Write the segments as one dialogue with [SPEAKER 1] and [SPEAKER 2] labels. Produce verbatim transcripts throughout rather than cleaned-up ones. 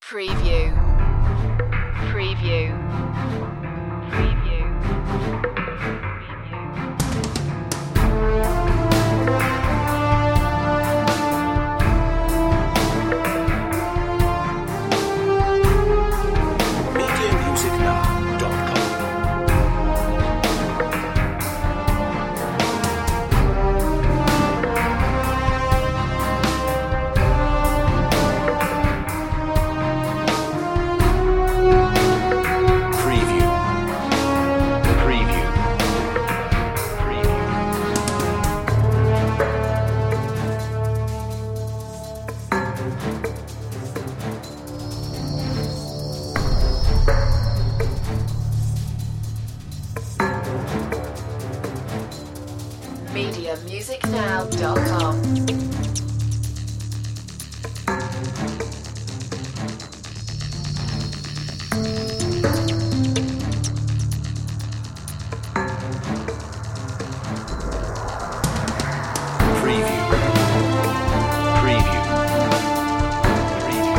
[SPEAKER 1] Preview. Preview. Preview.
[SPEAKER 2] media music now dot com. Preview. Preview. Preview.
[SPEAKER 1] media music now dot com.
[SPEAKER 2] Preview. Preview. Preview.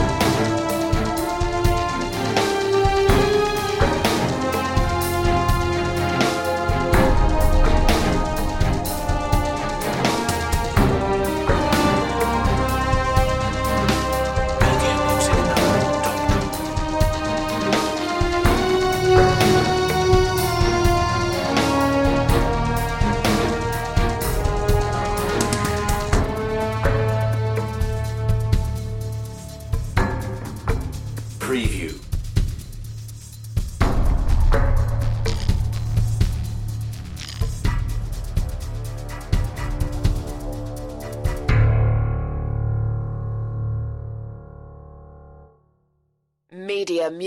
[SPEAKER 2] media music now dot com. Preview.
[SPEAKER 1] Media